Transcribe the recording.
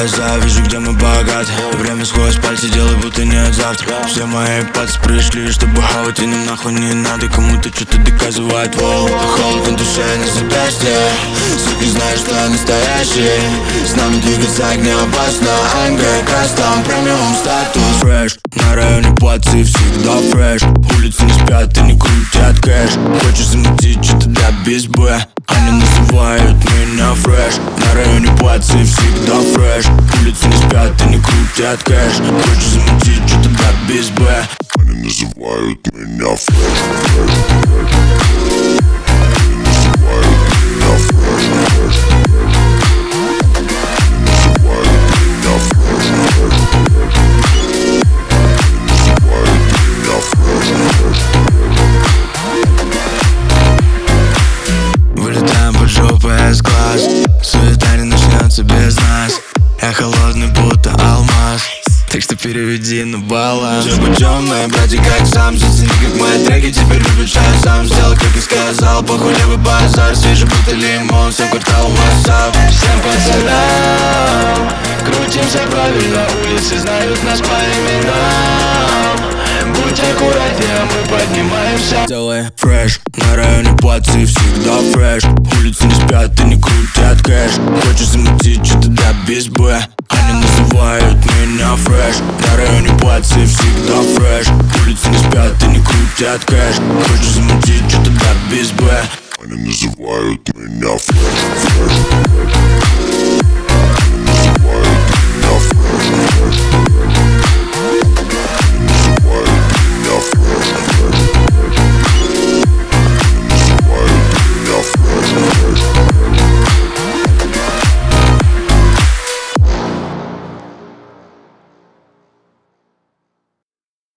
глаза, вижу, где мы богаты. Время сквозь пальцы, делай, будто нет завтра. Все мои пальцы пришли, чтобы хавать, и нам нахуй не надо кому-то что-то доказывать. Воу, холод на душе, на запястье. Суки знают, что я настоящий. С нами двигаться не опасно. АМГ, кастом, премиум статус. Фреш, на районе плацы всегда фреш. Улицы не спят и не крутят кэш. Хочешь замутить что-то да без Б. Они называют меня фреш. На районе плацы всегда фреш. Улицы не спят и не крутят кэш. Хочешь замутить что-то да без Б. Они называют меня фреш. Вылетаем под жопой S-класс. Суета не начнется без нас. Я холодный, будто алмаз. Так что переведи на баланс. Все путем, мои братья, как сам. Зацени, как мои треки теперь любят шаг. Сам сделал, как и сказал. Похуй левый базар, свежий будто лимон. Всем квартал массап. Всем пацанам крутимся правильно. Улицы знают нас по именам. Будь аккуратнее, мы поднимаемся. Делай фреш, на районе плацы всегда фреш. Улицы не спят и не крутят кэш. Хочешь замутить что-то да без Б. Они называют меня фреш. На районе плацы всегда фреш. Улицы не спят и не крутят кэш. Хочешь замутить что-то да без Б. Они называют меня фреш.